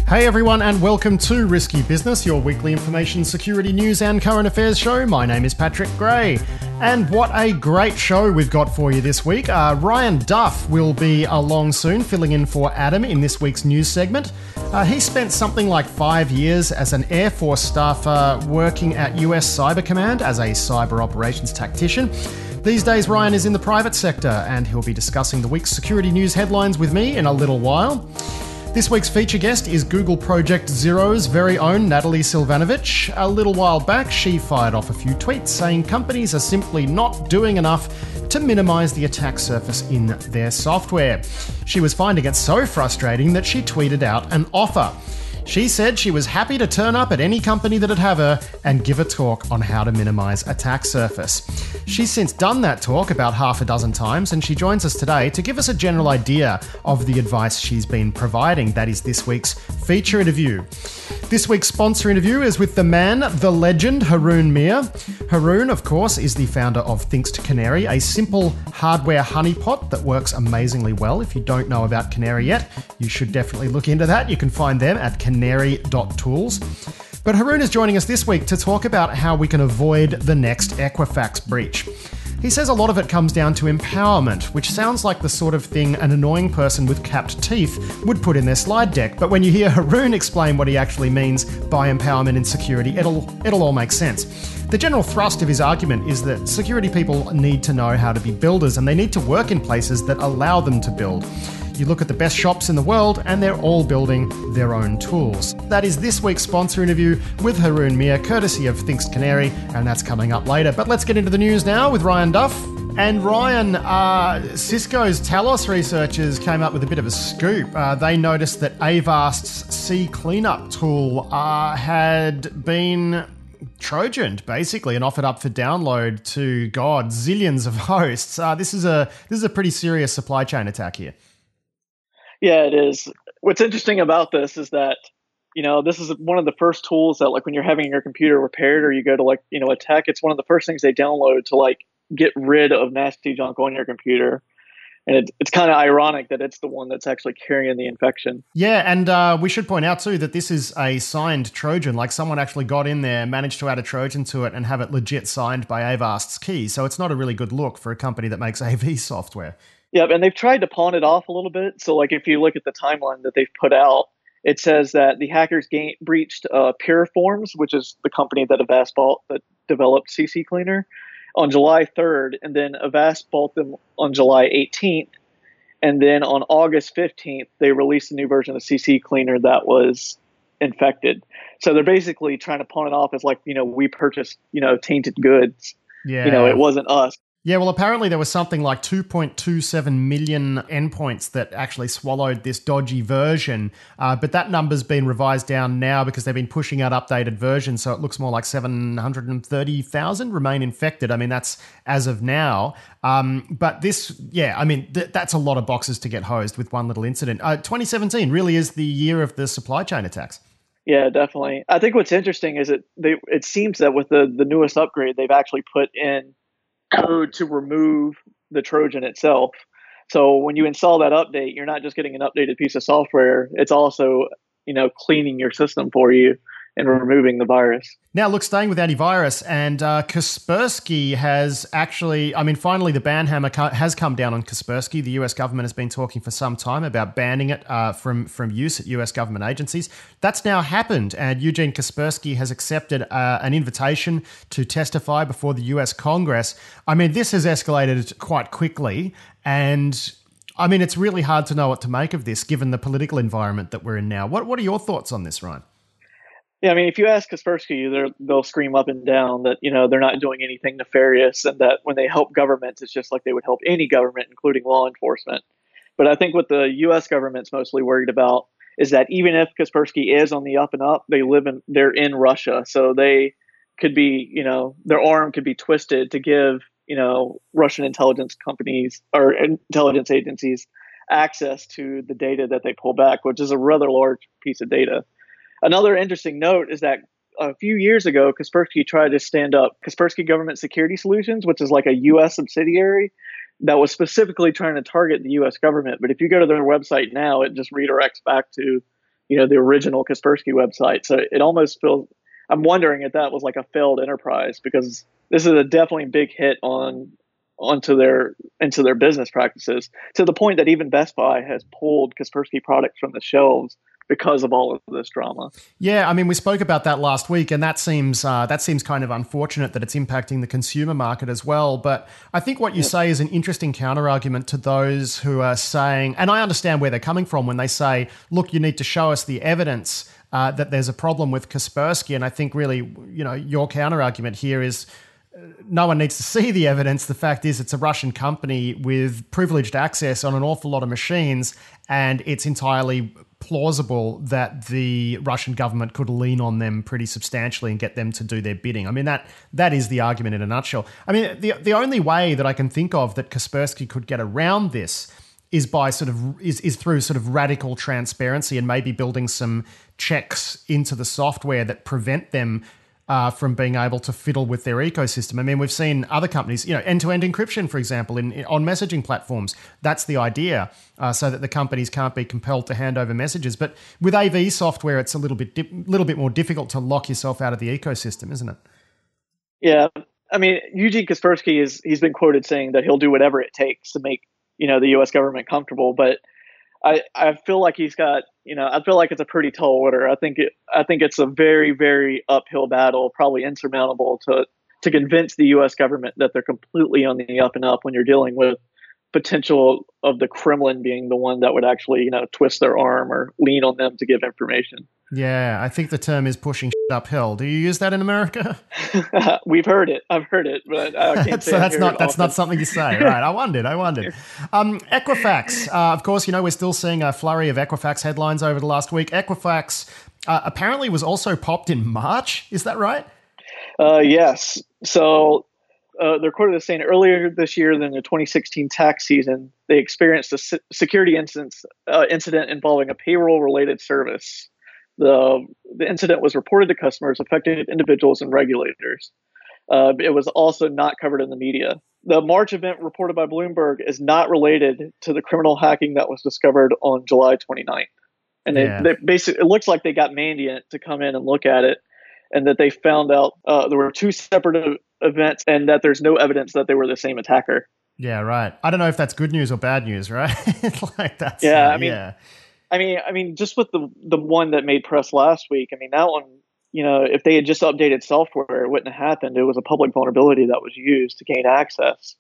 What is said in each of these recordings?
Hey everyone, and welcome to Risky Business, your weekly information, security news and current affairs show. My name is Patrick Gray, and what a great show we've got for you this week. Ryan Duff will be along soon, filling in for Adam in this week's news segment. He spent something like 5 years as an Air Force staffer working at US Cyber Command as a cyber operations tactician. These days, Ryan is in the private sector, and he'll be discussing the week's security news headlines with me in a little while. This week's feature guest is Google Project Zero's very own Natalie Silvanovic. A little while back, she fired off a few tweets saying companies are simply not doing enough to minimize the attack surface in their software. She was finding it so frustrating that she tweeted out an offer. She said she was happy to turn up at any company that'd have her and give a talk on how to minimize attack surface. She's since done that talk about half a dozen times, and she joins us today to give us a general idea of the advice she's been providing. That is this week's feature interview. This week's sponsor interview is with the man, the legend, Haroon Meer. Haroon, of course, is the founder of Thinkst Canary, a simple hardware honeypot that works amazingly well. If you don't know about Canary yet, you should definitely look into that. You can find them at canary.tools. But Haroon is joining us this week to talk about how we can avoid the next Equifax breach. He says a lot of it comes down to empowerment, which sounds like the sort of thing an annoying person with capped teeth would put in their slide deck. But when you hear Haroon explain what he actually means by empowerment in security, it'll all make sense. The general thrust of his argument is that security people need to know how to be builders, and they need to work in places that allow them to build. You look at the best shops in the world and they're all building their own tools. That is this week's sponsor interview with Haroon Meer, courtesy of Thinkst Canary, and that's coming up later. But let's get into the news now with Ryan Duff. And Ryan, Cisco's Talos researchers came up with a bit of a scoop. They noticed that Avast's C Cleanup tool had been Trojaned, basically, and offered up for download to, zillions of hosts. This is a pretty serious supply chain attack here. Yeah, it is. What's interesting about this is that, this is one of the first tools that, like, when you're having your computer repaired or you go to, a tech, it's one of the first things they download to, get rid of nasty junk on your computer. And it's kind of ironic that it's the one that's actually carrying the infection. Yeah, and we should point out, too, that this is a signed Trojan. Like, someone actually got in there, managed to add a Trojan to it and have it legit signed by Avast's key. So it's not a really good look for a company that makes AV software. Yeah, and they've tried to pawn it off a little bit. So, if you look at the timeline that they've put out, it says that the hackers breached Puriforms, which is the company that Avast bought that developed CC Cleaner, on July 3rd, and then Avast bought them on July 18th, and then on August 15th, they released a new version of CC Cleaner that was infected. So they're basically trying to pawn it off as we purchased, tainted goods. Yeah. It wasn't us. Yeah, well, apparently there was something like 2.27 million endpoints that actually swallowed this dodgy version, but that number's been revised down now because they've been pushing out updated versions, so it looks more like 730,000 remain infected. I mean, that's as of now. But this, that's a lot of boxes to get hosed with one little incident. 2017 really is the year of the supply chain attacks. Yeah, definitely. I think what's interesting is it seems that with the newest upgrade, they've actually put in code to remove the Trojan itself. So when you install that update, you're not just getting an updated piece of software. It's also, cleaning your system for you and removing the virus. Now, look, staying with antivirus, and Kaspersky has actually, finally the ban hammer has come down on Kaspersky. The US government has been talking for some time about banning it from use at US government agencies. That's now happened, and Eugene Kaspersky has accepted an invitation to testify before the US Congress. This has escalated quite quickly, and it's really hard to know what to make of this, given the political environment that we're in now. What are your thoughts on this, Ryan? Yeah, if you ask Kaspersky, they'll scream up and down that, they're not doing anything nefarious, and that when they help governments, it's just like they would help any government, including law enforcement. But I think what the U.S. government's mostly worried about is that even if Kaspersky is on the up and up, they're in Russia, so they could be, their arm could be twisted to give, Russian intelligence companies or intelligence agencies access to the data that they pull back, which is a rather large piece of data. Another interesting note is that a few years ago, Kaspersky tried to stand up Kaspersky Government Security Solutions, which is like a U.S. subsidiary that was specifically trying to target the U.S. government. But if you go to their website now, it just redirects back to the original Kaspersky website. So it almost feels, I'm wondering if that was like a failed enterprise, because this is a definitely big hit onto their into their business practices, to the point that even Best Buy has pulled Kaspersky products from the shelves because of all of this drama. Yeah, I mean, we spoke about that last week, and that seems kind of unfortunate that it's impacting the consumer market as well. But I think what you say is an interesting counter argument to those who are saying, and I understand where they're coming from when they say, "Look, you need to show us the evidence that there's a problem with Kaspersky." And I think really, your counter argument here is, no one needs to see the evidence. The fact is, it's a Russian company with privileged access on an awful lot of machines, and it's entirely plausible that the Russian government could lean on them pretty substantially and get them to do their bidding. I mean, that is the argument in a nutshell. I mean, the only way that I can think of that Kaspersky could get around this is by is through sort of radical transparency and maybe building some checks into the software that prevent them from being able to fiddle with their ecosystem. I mean, we've seen other companies, end-to-end encryption, for example, on messaging platforms. That's the idea, so that the companies can't be compelled to hand over messages. But with AV software, it's a little bit more difficult to lock yourself out of the ecosystem, isn't it? Yeah, I mean, Eugene Kaspersky he's been quoted saying that he'll do whatever it takes to make the U.S. government comfortable, but I feel like he's got, I feel like it's a pretty tall order. I think it's a very, very uphill battle, probably insurmountable to convince the U.S. government that they're completely on the up and up when you're dealing with potential of the Kremlin being the one that would actually, twist their arm or lean on them to give information. Yeah, I think the term is pushing uphill. Do you use that in America? We've heard it. I've heard it, but I can't say so that's not something you say, right? I wondered. Equifax, of course, we're still seeing a flurry of Equifax headlines over the last week. Equifax apparently was also popped in March. Is that right? Yes. So they're quoted as saying earlier this year than the 2016 tax season, they experienced a security incident involving a payroll-related service. The incident was reported to customers, affected individuals, and regulators. It was also not covered in the media. The March event reported by Bloomberg is not related to the criminal hacking that was discovered on July 29th. And they basically, it looks like they got Mandiant to come in and look at it, and that they found out there were two separate events and that there's no evidence that they were the same attacker. Yeah, right. I don't know if that's good news or bad news, right? That's I mean, just with the one that made press last week, I mean, that one, if they had just updated software, it wouldn't have happened. It was a public vulnerability that was used to gain access.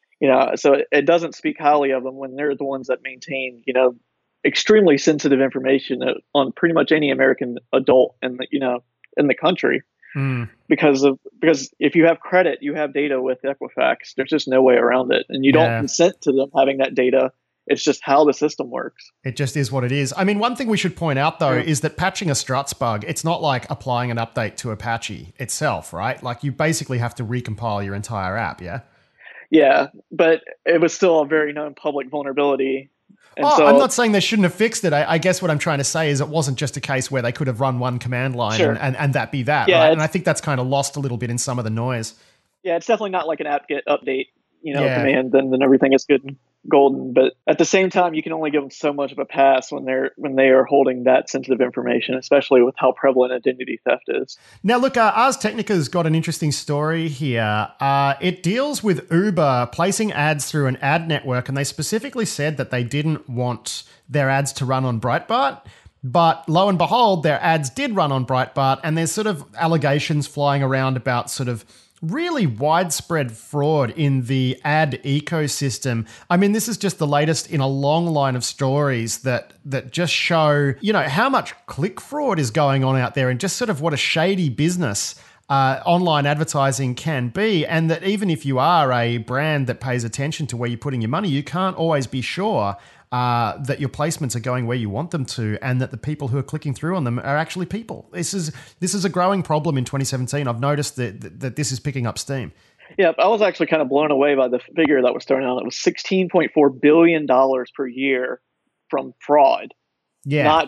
So it doesn't speak highly of them when they're the ones that maintain, extremely sensitive information on pretty much any American adult in the country. Because if you have credit, you have data with Equifax. There's just no way around it, and you don't consent to them having that data. It's just how the system works. It just is what it is. I mean, one thing we should point out, though, is that patching a struts bug, it's not like applying an update to Apache itself, right? Like, you basically have to recompile your entire app, yeah? Yeah, but it was still a very known public vulnerability. And I'm not saying they shouldn't have fixed it. I guess what I'm trying to say is it wasn't just a case where they could have run one command line and that be that, right? And I think that's kind of lost a little bit in some of the noise. Yeah, it's definitely not like an apt-get update, command, then everything is good and golden. But at the same time, you can only give them so much of a pass when they are holding that sensitive information, especially with how prevalent identity theft is. Now, look, Ars Technica's got an interesting story here. It deals with Uber placing ads through an ad network, and they specifically said that they didn't want their ads to run on Breitbart. But lo and behold, their ads did run on Breitbart, and there's sort of allegations flying around about sort of really widespread fraud in the ad ecosystem. I mean, this is just the latest in a long line of stories that just show, how much click fraud is going on out there and just sort of what a shady business online advertising can be. And that even if you are a brand that pays attention to where you're putting your money, you can't always be sure that your placements are going where you want them to, and that the people who are clicking through on them are actually people. This is a growing problem in 2017. I've noticed that this is picking up steam. Yeah, I was actually kind of blown away by the figure that was thrown out. It was $16.4 billion per year from fraud. Yeah,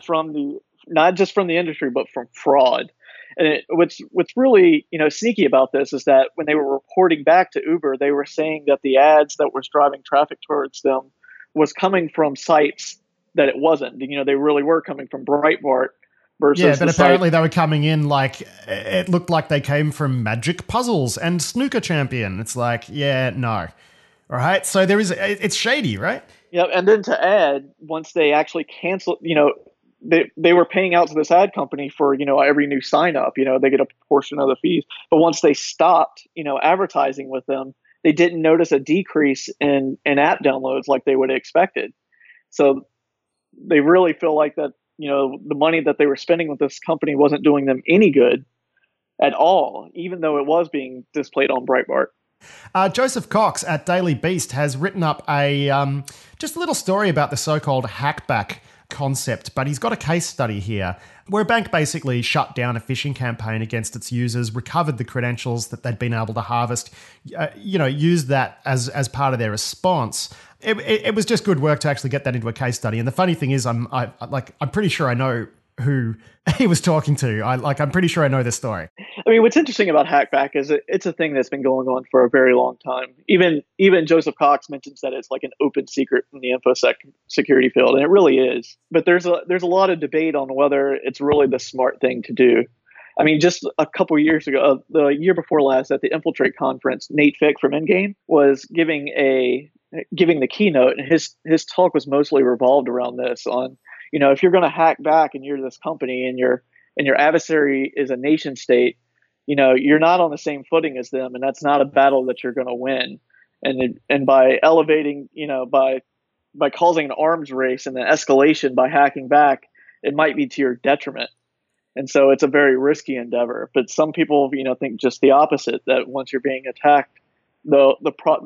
not just from the industry, but from fraud. And what's really sneaky about this is that when they were reporting back to Uber, they were saying that the ads that was driving traffic towards them was coming from sites that it wasn't. You know, they really were coming from Breitbart versus yeah, but apparently they were coming in like it looked like they came from Magic Puzzles and Snooker Champion. It's like, yeah, no. All right. So it's shady, right? Yeah. And then to add, once they actually canceled, you know, they were paying out to this ad company for, you know, every new sign up, you know, they get a portion of the fees. But once they stopped, you know, advertising with them, they didn't notice a decrease in app downloads like they would have expected. So they really feel like that, you know, the money that they were spending with this company wasn't doing them any good at all, even though it was being displayed on Breitbart. Joseph Cox at Daily Beast has written up just a little story about the so-called hackback concept, but he's got a case study here where a bank basically shut down a phishing campaign against its users, recovered the credentials that they'd been able to harvest, used that as part of their response. It was just good work to actually get that into a case study. And the funny thing is, I'm pretty sure I know who he was talking to. I'm pretty sure I know this story. I mean, what's interesting about hackback is it's a thing that's been going on for a very long time. Even Joseph Cox mentions that it's like an open secret in the infosec security field, and it really is. But there's a lot of debate on whether it's really the smart thing to do. I mean, just a couple of years ago, the year before last, at the Infiltrate conference, Nate Fick from Endgame was giving the keynote, and his talk was mostly revolved around this. On, you know, if you're going to hack back and you're this company and your adversary is a nation state, you know, you're not on the same footing as them, and that's not a battle that you're going to win. And by elevating, you know, by causing an arms race and an escalation by hacking back, it might be to your detriment. And so it's a very risky endeavor. But some people, you know, think just the opposite, that once you're being attacked, the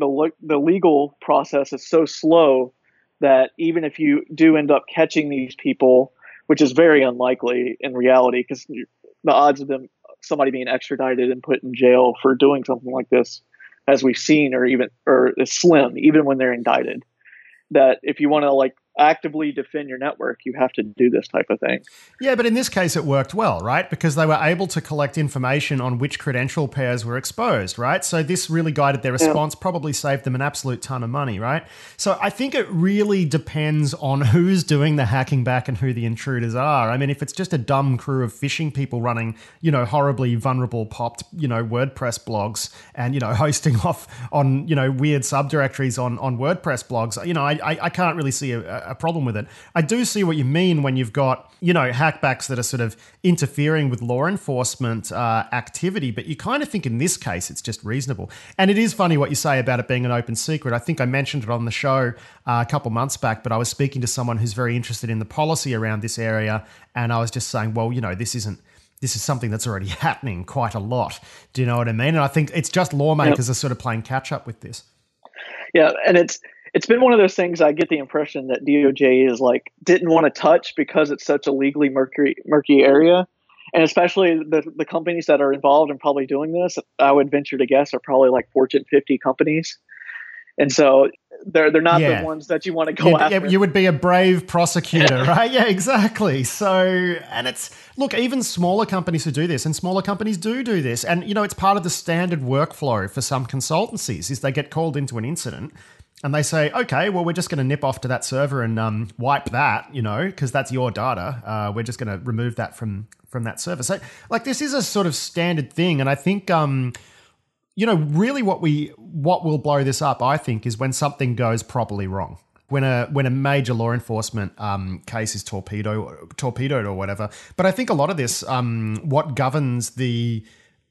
legal process is so slow that even if you do end up catching these people, which is very unlikely in reality, because the odds of somebody being extradited and put in jail for doing something like this, as we've seen, is slim, even when they're indicted. That if you want to like actively defend your network, you have to do this type of thing. Yeah, but in this case, it worked well, right? Because they were able to collect information on which credential pairs were exposed, right? So this really guided their response, probably saved them an absolute ton of money, right? So I think it really depends on who's doing the hacking back and who the intruders are. I mean, if it's just a dumb crew of phishing people running, you know, horribly vulnerable popped, you know, WordPress blogs and, you know, hosting off on, you know, weird subdirectories on WordPress blogs, you know, I can't really see a problem with it. I do see what you mean when you've got, you know, hackbacks that are sort of interfering with law enforcement activity, but you kind of think in this case it's just reasonable. And it is funny what you say about it being an open secret. I think I mentioned it on the show a couple months back, but I was speaking to someone who's very interested in the policy around this area, and I was just saying, well, you know, this is something that's already happening quite a lot. Do you know what I mean? And I think it's just lawmakers are sort of playing catch up with this. Yeah, and it's been one of those things. I get the impression that DOJ is like didn't want to touch because it's such a legally murky area, and especially the companies that are involved in probably doing this, I would venture to guess, are probably like Fortune 50 companies, and so they're not the ones that you want to go after. You would be a brave prosecutor, right? Yeah, exactly. So, and look, even smaller companies who do this, and smaller companies do this, and you know, it's part of the standard workflow for some consultancies is they get called into an incident. And they say, okay, well, we're just going to nip off to that server and wipe that, you know, because that's your data. We're just going to remove that from that server. So, like, this is a sort of standard thing. And I think, you know, really what will blow this up, I think, is when something goes properly wrong. When a major law enforcement case is torpedoed or whatever. But I think a lot of this, what governs the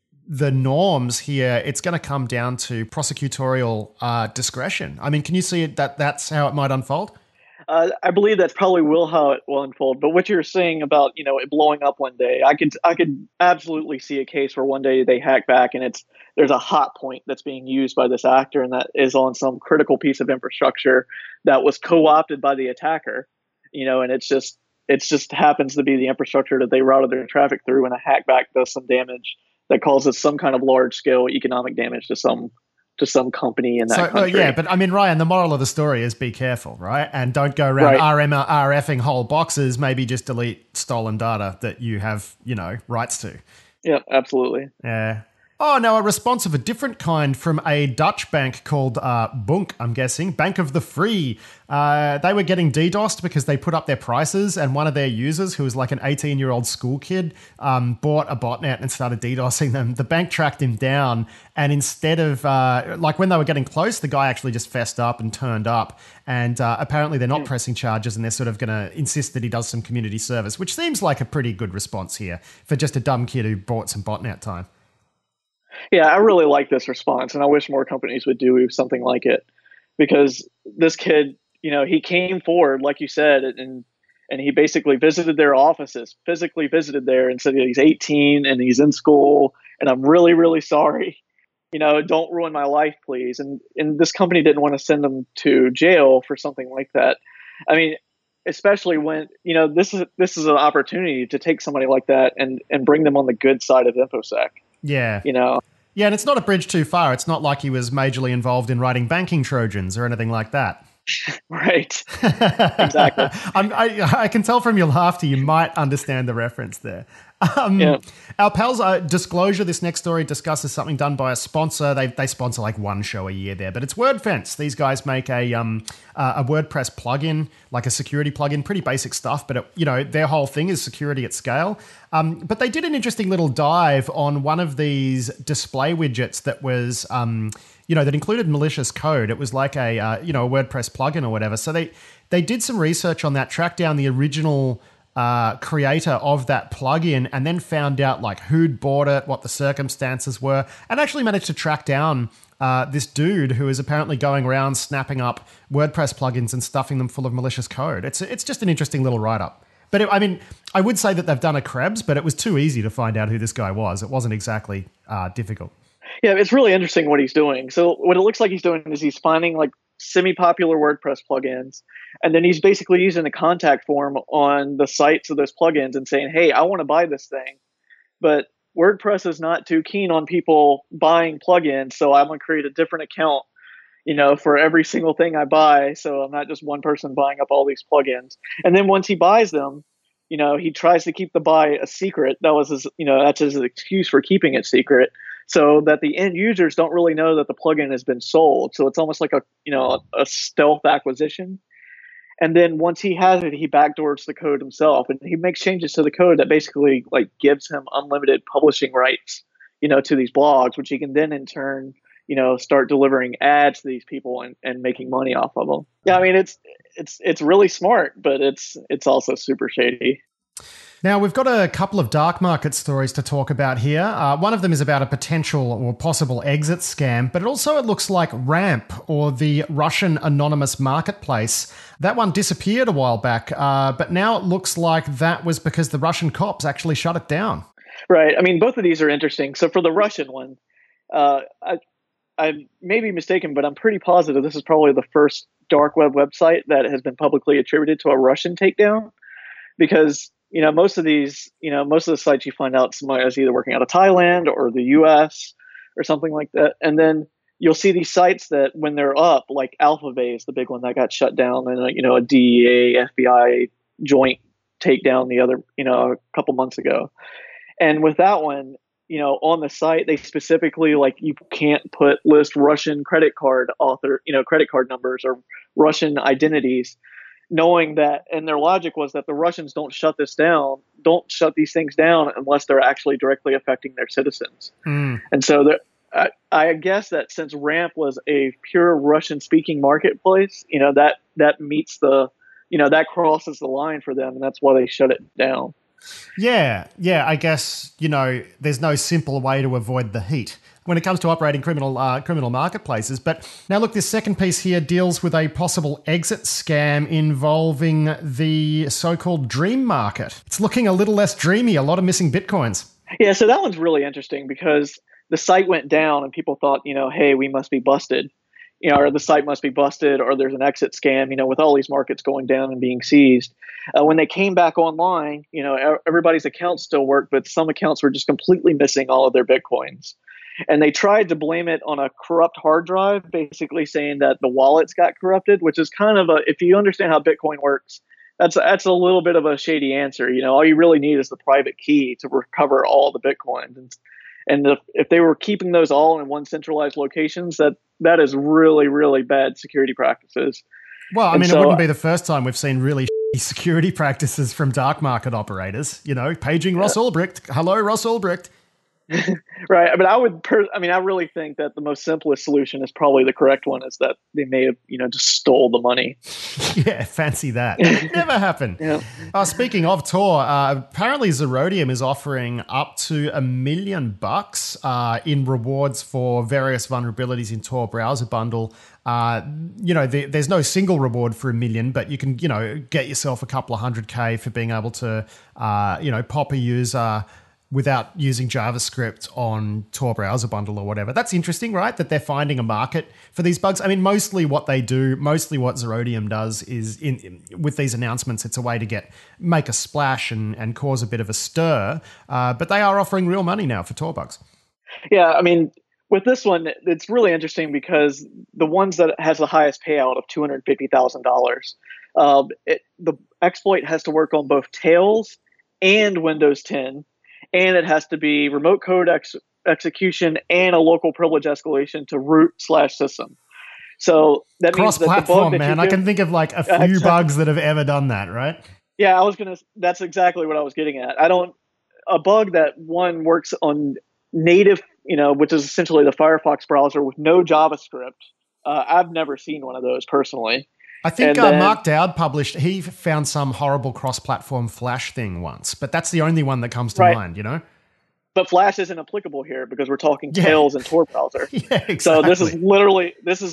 norms here, it's going to come down to prosecutorial discretion. I mean, can you see it that's how it might unfold? I believe that's probably how it will unfold. But what you're saying about, you know, it blowing up one day, I could absolutely see a case where one day they hack back and there's a hot point that's being used by this actor, and that is on some critical piece of infrastructure that was co-opted by the attacker, you know, and it just happens to be the infrastructure that they routed their traffic through, and a hackback does some damage that causes some kind of large scale economic damage to some company in that country. Yeah, but I mean, Ryan, the moral of the story is be careful, right? And don't go around RFing whole boxes. Maybe just delete stolen data that you have, you know, rights to. Yeah, absolutely. Yeah. Oh, no, a response of a different kind from a Dutch bank called Bunk, I'm guessing, Bank of the Free. They were getting DDoSed because they put up their prices, and one of their users, who was like an 18-year-old school kid, bought a botnet and started DDoSing them. The bank tracked him down, and instead of, like when they were getting close, the guy actually just fessed up and turned up. And apparently they're not pressing charges, and they're sort of going to insist that he does some community service, which seems like a pretty good response here for just a dumb kid who bought some botnet time. Yeah, I really like this response, and I wish more companies would do something like it, because this kid, he came forward, like you said, and he basically visited their offices, physically visited there, and said that he's 18 and he's in school, and I'm really, really sorry. Don't ruin my life, please. And this company didn't want to send him to jail for something like that. I mean, especially when this is an opportunity to take somebody like that and bring them on the good side of InfoSec. Yeah. Yeah, and it's not a bridge too far. It's not like he was majorly involved in writing banking Trojans or anything like that. Right. Exactly. I can tell from your laughter you might understand the reference there. Our pals, Disclosure, this next story discusses something done by a sponsor. They sponsor like one show a year there, but it's WordFence. These guys make a WordPress plugin, like a security plugin, pretty basic stuff, but their whole thing is security at scale. But they did an interesting little dive on one of these display widgets that was, that included malicious code. It was like a WordPress plugin or whatever. So they did some research on that, tracked down the original creator of that plugin, and then found out like who'd bought it, what the circumstances were, and actually managed to track down this dude who is apparently going around snapping up WordPress plugins and stuffing them full of malicious code. It's just an interesting little write-up. But I would say that they've done a Krebs, but it was too easy to find out who this guy was. It wasn't exactly difficult. Yeah, it's really interesting what he's doing. So what it looks like he's doing is he's finding like semi-popular WordPress plugins, and then he's basically using a contact form on the sites of those plugins and saying, hey, I want to buy this thing, but WordPress is not too keen on people buying plugins, so I'm going to create a different account, for every single thing I buy, so I'm not just one person buying up all these plugins. And then once he buys them, he tries to keep the buy a secret. That was his, that's his excuse for keeping it secret, so that the end users don't really know that the plugin has been sold. So it's almost like a stealth acquisition. And then once he has it, he backdoors the code himself, and he makes changes to the code that basically like gives him unlimited publishing rights, to these blogs, which he can then in turn, start delivering ads to these people and making money off of them. Yeah, I mean, it's really smart, but it's also super shady. Now, we've got a couple of dark market stories to talk about here. One of them is about a potential or possible exit scam, but it looks like Ramp, or the Russian anonymous marketplace. That one disappeared a while back, but now it looks like that was because the Russian cops actually shut it down. Right. I mean, both of these are interesting. So for the Russian one, I may be mistaken, but I'm pretty positive this is probably the first dark web website that has been publicly attributed to a Russian takedown, because most of the sites you find out somebody is either working out of Thailand or the US or something like that. And then you'll see these sites that when they're up, like Alphabay is the big one that got shut down, and a DEA, FBI joint takedown a couple months ago. And with that one, on the site, they specifically you can't list Russian credit card credit card numbers or Russian identities, knowing that, and their logic was that the Russians don't shut these things down unless they're actually directly affecting their citizens. And so I guess that since Ramp was a pure Russian speaking marketplace, that meets that crosses the line for them, and that's why they shut it down. Yeah, I guess, there's no simple way to avoid the heat when it comes to operating criminal marketplaces. But now look, this second piece here deals with a possible exit scam involving the so-called dream market. It's looking a little less dreamy, a lot of missing Bitcoins. Yeah, so that one's really interesting because the site went down and people thought, hey, we must be busted. Or the site must be busted, or there's an exit scam, with all these markets going down and being seized. When they came back online, everybody's accounts still worked, but some accounts were just completely missing all of their Bitcoins. And they tried to blame it on a corrupt hard drive, basically saying that the wallets got corrupted, which is kind of if you understand how Bitcoin works, that's a little bit of a shady answer. All you really need is the private key to recover all the Bitcoins. And if they were keeping those all in one centralized locations, that is really, really bad security practices. Well, I And mean, it so, wouldn't be the first time we've seen really shitty security practices from dark market operators. You know, paging Ross Ulbricht. Hello, Ross Ulbricht. right. But I really think that the most simplest solution is probably the correct one, is that they may have, just stole the money. Yeah, fancy that. Never happened. Yeah. Speaking of Tor, apparently Zerodium is offering up to $1 million in rewards for various vulnerabilities in Tor browser bundle. There's no single reward for $1 million, but you can, get yourself a couple of $100K for being able to, pop a user without using JavaScript on Tor browser bundle or whatever. That's interesting, right? That they're finding a market for these bugs. I mean, mostly what Zerodium does is with these announcements, it's a way to make a splash and cause a bit of a stir. But they are offering real money now for Tor bugs. Yeah, I mean, with this one, it's really interesting because the ones that has the highest payout of $250,000, the exploit has to work on both Tails and Windows 10, and it has to be remote code execution and a local privilege escalation to root/system. So that means that the bug that man. I can think of like a few bugs that have ever done that, right? Yeah, that's exactly what I was getting at. A bug that one works on native, which is essentially the Firefox browser with no JavaScript. I've never seen one of those personally. I think Mark Dowd he found some horrible cross-platform Flash thing once, but that's the only one that comes to mind, But Flash isn't applicable here because we're talking Tails and Tor browser. Yeah, exactly. So this is literally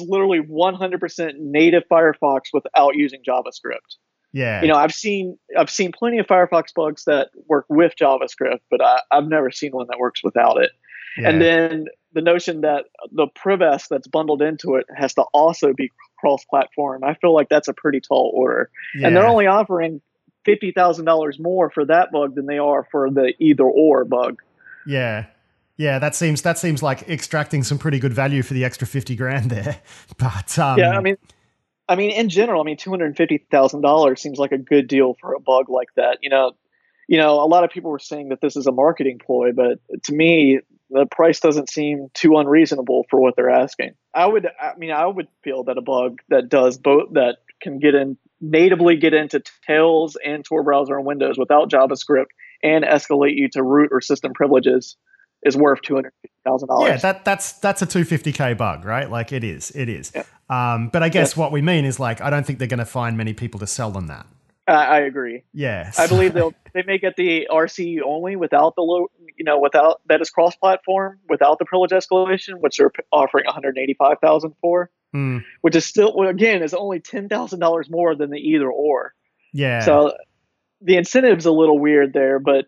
100% native Firefox without using JavaScript. Yeah. I've seen plenty of Firefox bugs that work with JavaScript, but I've never seen one that works without it. Yeah. And then the notion that the PrivS that's bundled into it has to also be cross-platform, I feel like that's a pretty tall order. Yeah. And they're only offering $50,000 more for that bug than they are for the either/or bug. Yeah. Yeah, that seems like extracting some pretty good value for the extra $50,000 there. But yeah, I mean, in general, $250,000 seems like a good deal for a bug like that. A lot of people were saying that this is a marketing ploy, but to me, the price doesn't seem too unreasonable for what they're asking. I would feel that a bug that does both, that can natively get into Tails and Tor browser on Windows without JavaScript and escalate you to root or system privileges, is worth $250,000. Yeah, that's a $250K bug, right? Like it is. Yeah. But I guess what we mean is, like, I don't think they're going to find many people to sell them that. I agree. Yes. I believe they may get the RC only without without that is cross-platform without the privilege escalation, which they're offering $185,000 for, which is still, again, is only $10,000 more than the either/or. Yeah. So the incentive's a little weird there, but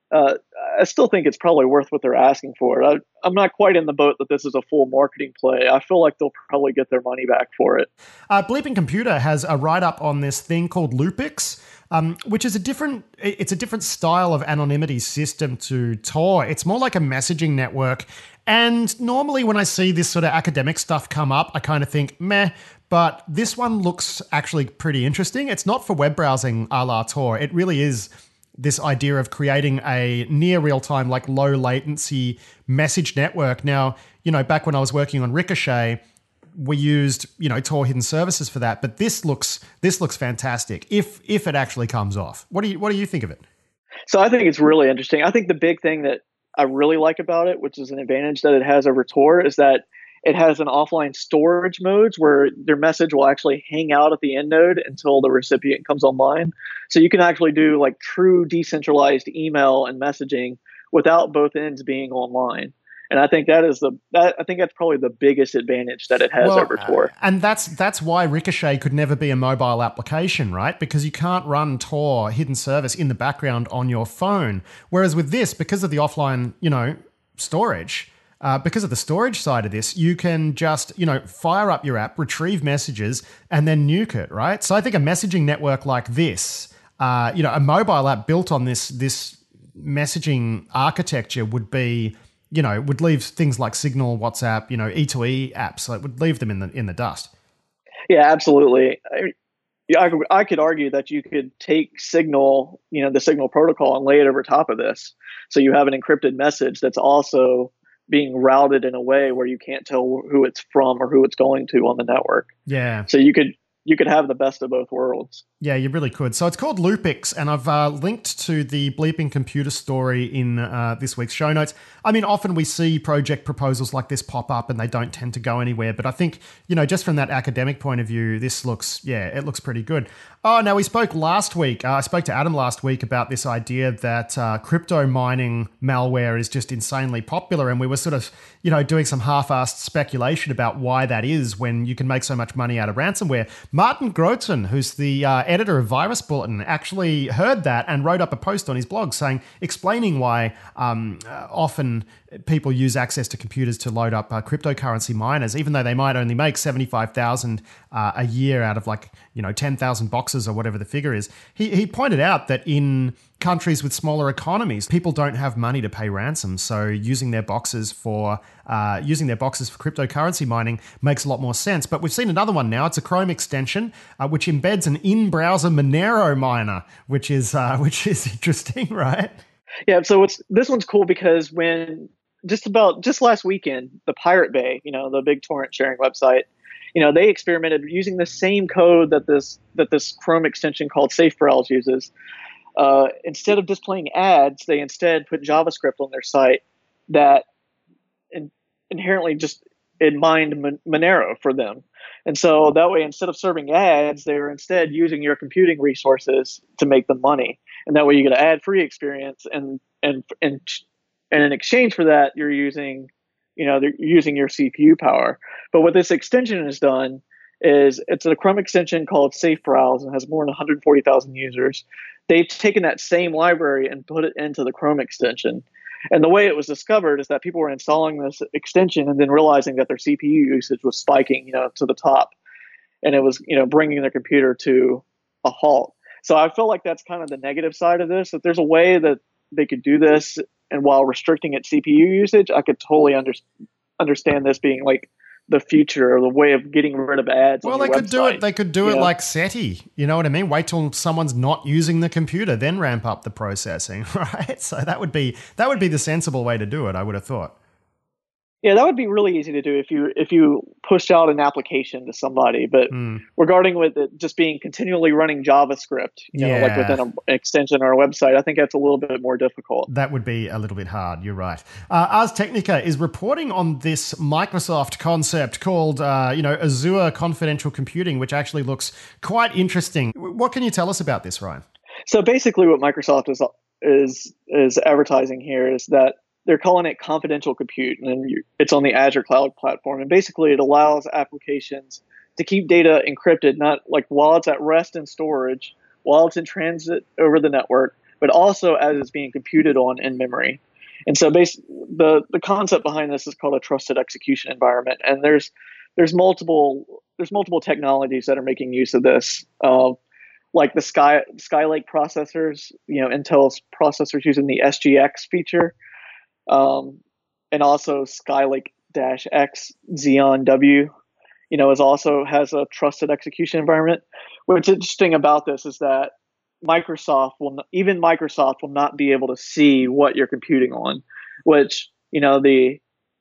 I still think it's probably worth what they're asking for. I'm not quite in the boat that this is a full marketing play. I feel like they'll probably get their money back for it. Bleeping Computer has a write-up on this thing called Loopix, which is a different style of anonymity system to Tor. It's more like a messaging network. And normally when I see this sort of academic stuff come up, I kind of think, meh. But this one looks actually pretty interesting. It's not for web browsing a la Tor. It really is this idea of creating a near real-time, like low latency message network. Now, back when I was working on Ricochet, we used, Tor hidden services for that. But this looks fantastic if it actually comes off. What do you think of it? So I think it's really interesting. I think the big thing that I really like about it, which is an advantage that it has over Tor, is that it has an offline storage modes where their message will actually hang out at the end node until the recipient comes online. So you can actually do like true decentralized email and messaging without both ends being online. And I think that's probably the biggest advantage that it has over Tor. And that's why Ricochet could never be a mobile application, right? Because you can't run Tor hidden service in the background on your phone. Whereas with this, because of the offline, storage, because of the storage side of this, you can just, fire up your app, retrieve messages, and then nuke it, right? So I think a messaging network like this, a mobile app built on this messaging architecture would be, would leave things like Signal, WhatsApp, E2E apps, so it would leave them in the dust. Yeah, absolutely. Yeah, I could argue that you could take Signal, the Signal protocol, and lay it over top of this, so you have an encrypted message that's also being routed in a way where you can't tell who it's from or who it's going to on the network. Yeah. So you could have the best of both worlds. Yeah, you really could. So it's called Loopix, and I've linked to the Bleeping Computer story in this week's show notes. I mean, often we see project proposals like this pop up and they don't tend to go anywhere. But I think, just from that academic point of view, this looks pretty good. Oh, now we spoke last week. I spoke to Adam last week about this idea that crypto mining malware is just insanely popular. And we were sort of, doing some half-assed speculation about why that is when you can make so much money out of ransomware. Martin Groten, who's the editor of Virus Bulletin, actually heard that and wrote up a post on his blog explaining why often people use access to computers to load up cryptocurrency miners, even though they might only make 75,000 a year out of 10,000 boxes or whatever the figure is. He pointed out that in countries with smaller economies, people don't have money to pay ransom, so using their boxes for cryptocurrency mining makes a lot more sense. But we've seen another one now. It's a Chrome extension which embeds an in-browser Monero miner, which is interesting, right? Yeah. So this one's cool because when just last weekend, the Pirate Bay, the big torrent sharing website, they experimented using the same code that this Chrome extension called SafeBrowse uses. Instead of displaying ads, they instead put JavaScript on their site that inherently it mined Monero for them. And so that way, instead of serving ads, they were instead using your computing resources to make them money. And that way you get an ad-free experience. And in exchange for that, they're using your CPU power. But what this extension has done is it's a Chrome extension called SafeBrowse and has more than 140,000 users. They've taken that same library and put it into the Chrome extension. And the way it was discovered is that people were installing this extension and then realizing that their CPU usage was spiking, to the top, and it was, bringing their computer to a halt. So I feel like that's kind of the negative side of this. That there's a way that they could do this, and while restricting its CPU usage, I could totally understand this being like the future or the way of getting rid of ads. Well, on your website. They could do it like SETI. You know what I mean? Wait till someone's not using the computer, then ramp up the processing, right? So that would be the sensible way to do it, I would have thought. Yeah, that would be really easy to do if you pushed out an application to somebody. But regarding with it just being continually running JavaScript, like within an extension or a website, I think that's a little bit more difficult. That would be a little bit hard. You're right. Ars Technica is reporting on this Microsoft concept called, Azure Confidential Computing, which actually looks quite interesting. What can you tell us about this, Ryan? So basically, what Microsoft is advertising here is that they're calling it confidential compute, and it's on the Azure cloud platform. And basically, it allows applications to keep data encrypted, not like while it's at rest in storage, while it's in transit over the network, but also as it's being computed on in memory. And so the concept behind this is called a trusted execution environment. And there's multiple technologies that are making use of this. Like the Skylake processors, Intel's processors using the SGX feature. And also Skylake-X Xeon W, has a trusted execution environment. What's interesting about this is that Microsoft will not be able to see what you're computing on, which, the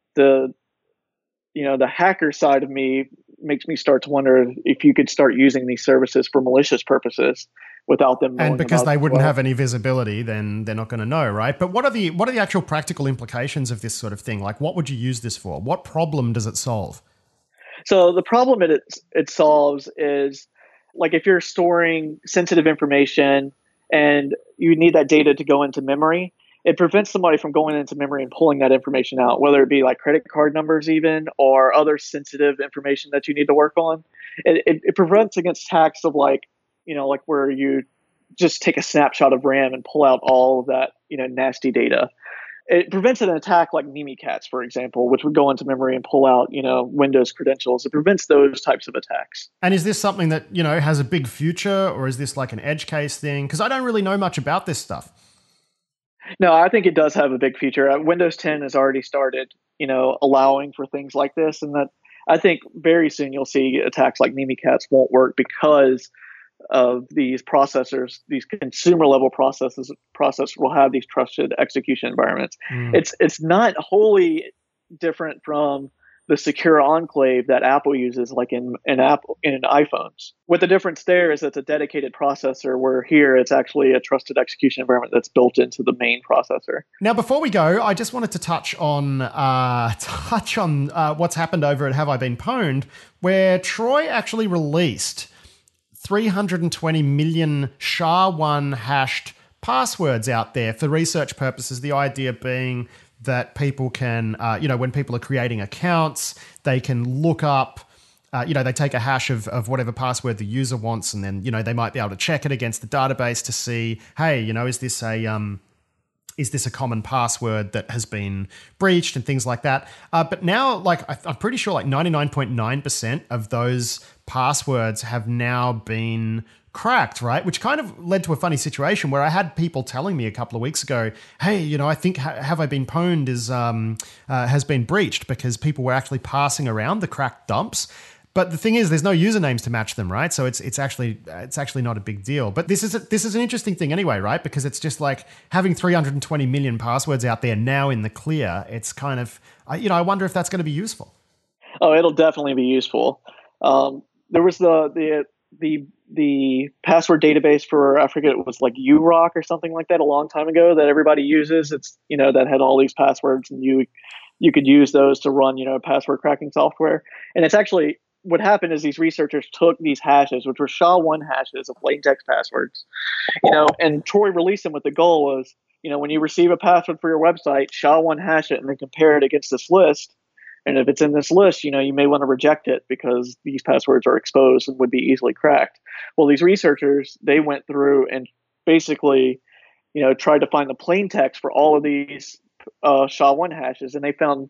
hacker side of me makes me start to wonder if you could start using these services for malicious purposes without them knowing. And because they wouldn't have any visibility, then they're not going to know, right? But what are the actual practical implications of this sort of thing? Like, what would you use this for? What problem does it solve? So the problem it solves is, like, if you're storing sensitive information and you need that data to go into memory, it prevents somebody from going into memory and pulling that information out, whether it be like credit card numbers even or other sensitive information that you need to work on. It prevents against attacks of like where you just take a snapshot of RAM and pull out all of that, nasty data. It prevents an attack like Mimikatz, for example, which would go into memory and pull out, Windows credentials. It prevents those types of attacks. And is this something that, has a big future, or is this like an edge case thing? Because I don't really know much about this stuff. No, I think it does have a big future. Windows 10 has already started, allowing for things like this. And that I think very soon you'll see attacks like Mimikatz won't work because of these processors, these consumer level processors will have these trusted execution environments. It's not wholly different from the secure enclave that Apple uses, like in iPhones. What the difference there is it's a dedicated processor, where here it's actually a trusted execution environment that's built into the main processor. Now, before we go, I just wanted to touch on what's happened over at Have I Been Pwned, where Troy actually released 320 million SHA-1 hashed passwords out there for research purposes. The idea being that people can, when people are creating accounts, they can look up, they take a hash of whatever password the user wants, and then, they might be able to check it against the database to see, hey, is this a common password that has been breached and things like that. But now, I'm pretty sure 99.9% of those passwords have now been cracked, right? Which kind of led to a funny situation where I had people telling me a couple of weeks ago, hey, I think Have I Been Pwned has been breached, because people were actually passing around the cracked dumps. But the thing is, there's no usernames to match them, right? So it's actually not a big deal. But this is an interesting thing anyway, right? Because it's just like having 320 million passwords out there now in the clear. It's kind of, I wonder if that's going to be useful. Oh, it'll definitely be useful. There was the password database for, I forget, it was like URock or something like that a long time ago that everybody uses. It's, that had all these passwords, and you could use those to run, password cracking software. And it's actually, what happened is these researchers took these hashes, which were SHA-1 hashes of plain text passwords, and Troy released them with the goal was, when you receive a password for your website, SHA-1 hash it and then compare it against this list. And if it's in this list, you may want to reject it because these passwords are exposed and would be easily cracked. Well, these researchers, they went through and basically, tried to find the plain text for all of these SHA-1 hashes, and they found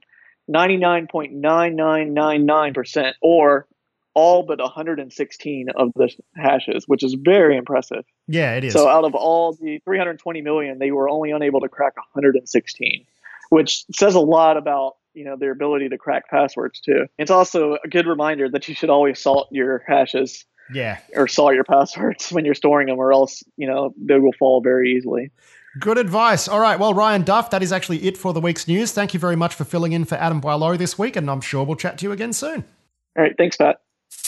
99.9999%, or all but 116 of the hashes, which is very impressive. Yeah, it is. So out of all the 320 million, they were only unable to crack 116, which says a lot about their ability to crack passwords too. It's also a good reminder that you should always salt your hashes, or salt your passwords when you're storing them, or else they will fall very easily. Good advice. All right, well, Ryan Duff, that is actually it for the week's news. Thank you very much for filling in for Adam Boileau this week, and I'm sure we'll chat to you again soon. All right, thanks, Pat.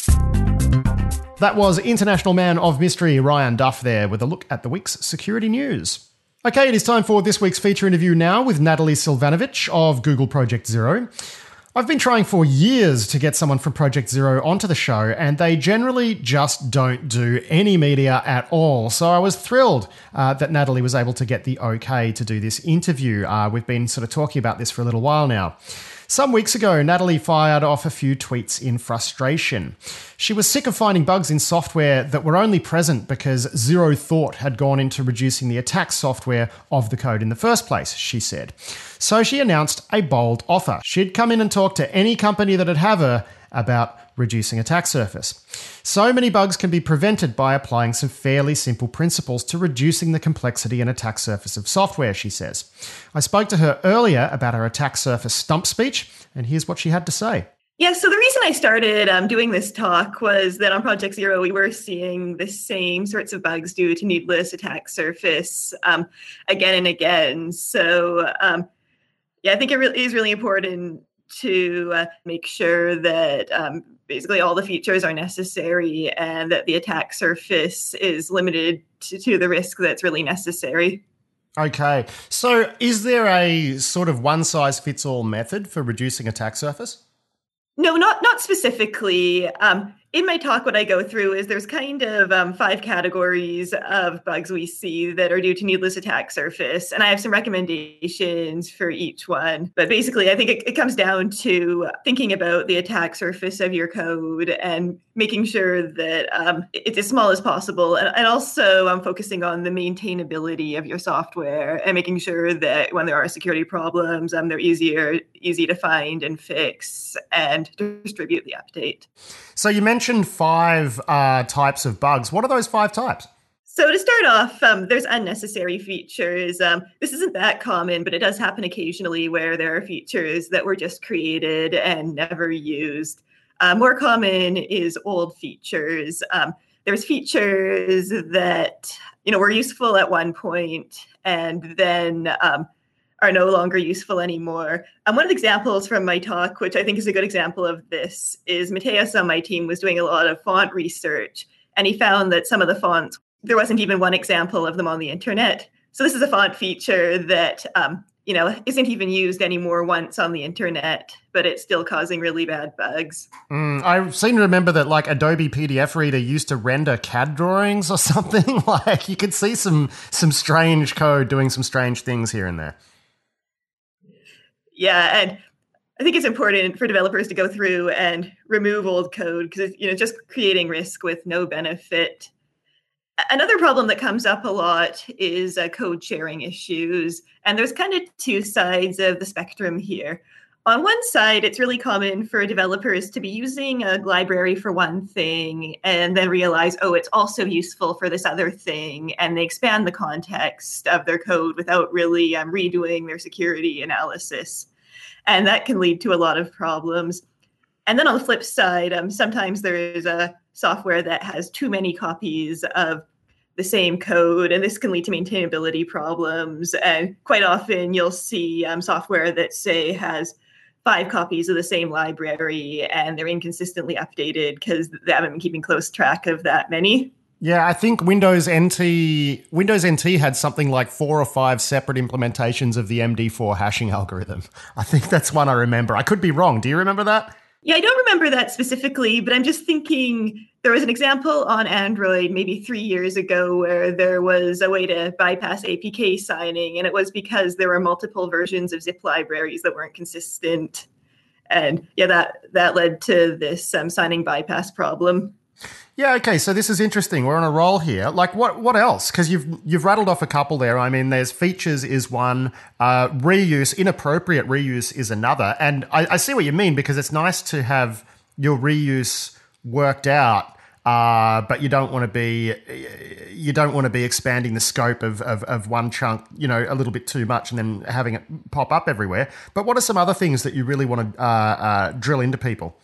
That was International Man of Mystery Ryan Duff there with a look at the week's security news. Okay, it is time for this week's feature interview now with Natalie Silvanovic of Google Project Zero. I've been trying for years to get someone from Project Zero onto the show, and they generally just don't do any media at all. So I was thrilled that Natalie was able to get the okay to do this interview. We've been sort of talking about this for a little while now. Some weeks ago, Natalie fired off a few tweets in frustration. She was sick of finding bugs in software that were only present because zero thought had gone into reducing the attack software of the code in the first place, she said. So she announced a bold offer. She'd come in and talk to any company that'd have her about reducing attack surface. So many bugs can be prevented by applying some fairly simple principles to reducing the complexity and attack surface of software, she says. I spoke to her earlier about her attack surface stump speech, and here's what she had to say. Yeah, so the reason I started doing this talk was that on Project Zero, we were seeing the same sorts of bugs due to needless attack surface again and again. So I think it really is really important to make sure that basically all the features are necessary and that the attack surface is limited to the risk that's really necessary. Okay, so is there a sort of one-size-fits-all method for reducing attack surface? No, not specifically. In my talk, what I go through is there's kind of 5 categories of bugs we see that are due to needless attack surface. And I have some recommendations for each one. But basically, I think it comes down to thinking about the attack surface of your code and making sure that it's as small as possible. And also I'm focusing on the maintainability of your software and making sure that when there are security problems, they're easy to find and fix and distribute the update. So you mentioned 5 types of bugs. What are those 5 types? So to start off, there's unnecessary features. This isn't that common, but it does happen occasionally where there are features that were just created and never used. More common is old features. there's features that were useful at one point and then are no longer useful anymore. One of the examples from my talk, which I think is a good example of this, is Mateus on my team was doing a lot of font research, and he found that some of the fonts, there wasn't even one example of them on the internet. So this is a font feature that isn't even used anymore once on the internet, but it's still causing really bad bugs. I seem to remember that like Adobe PDF Reader used to render CAD drawings or something. Like you could see some strange code doing some strange things here and there. Yeah, and I think it's important for developers to go through and remove old code because it's just creating risk with no benefit. Another problem that comes up a lot is code sharing issues. And there's kind of two sides of the spectrum here. On one side, it's really common for developers to be using a library for one thing and then realize, oh, it's also useful for this other thing. And they expand the context of their code without really redoing their security analysis. And that can lead to a lot of problems. And then on the flip side, sometimes there is a software that has too many copies of the same code, and this can lead to maintainability problems. And quite often you'll see software that, say, has 5 copies of the same library, and they're inconsistently updated because they haven't been keeping close track of that many. Yeah, I think Windows NT had something like 4 or 5 separate implementations of the MD4 hashing algorithm. I think that's one I remember. I could be wrong. Do you remember that? Yeah, I don't remember that specifically, but I'm just thinking there was an example on Android maybe 3 years ago where there was a way to bypass APK signing, and it was because there were multiple versions of zip libraries that weren't consistent. And yeah, that led to this signing bypass problem. Yeah, okay, so this is interesting. We're on a roll here. Like, what else? Because you've rattled off a couple there. I mean, there's features is one, reuse, inappropriate reuse is another. And I see what you mean because it's nice to have your reuse worked out, but you don't want to be expanding the scope of one chunk, a little bit too much and then having it pop up everywhere. But what are some other things that you really want to drill into people?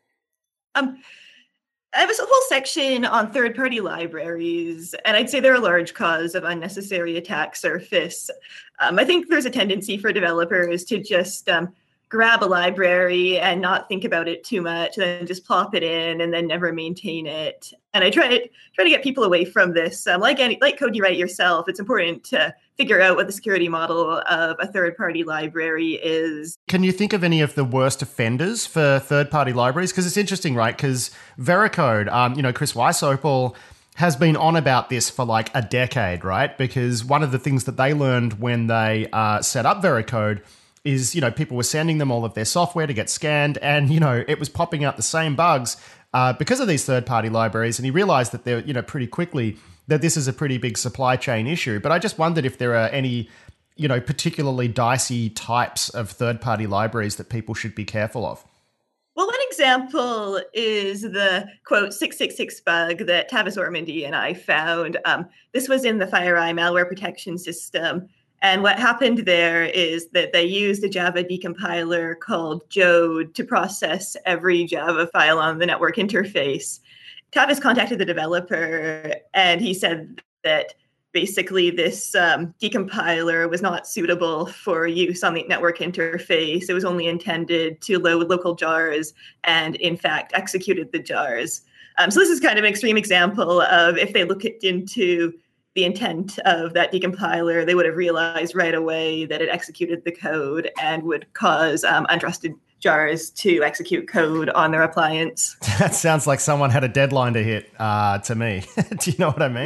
I have a whole section on third-party libraries, and I'd say they're a large cause of unnecessary attack surface. I think there's a tendency for developers to just grab a library and not think about it too much, and then just plop it in and then never maintain it. And I try to get people away from this. Like code you write yourself, it's important to figure out what the security model of a third-party library is. Can you think of any of the worst offenders for third-party libraries? Because it's interesting, right? Because Veracode, Chris Weisopel has been on about this for like a decade, right? Because one of the things that they learned when they set up Veracode is, people were sending them all of their software to get scanned and, it was popping out the same bugs because of these third-party libraries. And he realized that they're, pretty quickly that this is a pretty big supply chain issue. But I just wondered if there are any, particularly dicey types of third-party libraries that people should be careful of. Well, one example is the, quote, 666 bug that Tavis Ormandy and I found. This was in the FireEye malware protection system. And what happened there is that they used a Java decompiler called Jode to process every Java file on the network interface. Tavis contacted the developer, and he said that basically this decompiler was not suitable for use on the network interface. It was only intended to load local jars and, in fact, executed the jars. So this is kind of an extreme example of if they looked into the intent of that decompiler, they would have realized right away that it executed the code and would cause untrusted jars to execute code on their appliance. That sounds like someone had a deadline to hit to me. Do you know what I mean?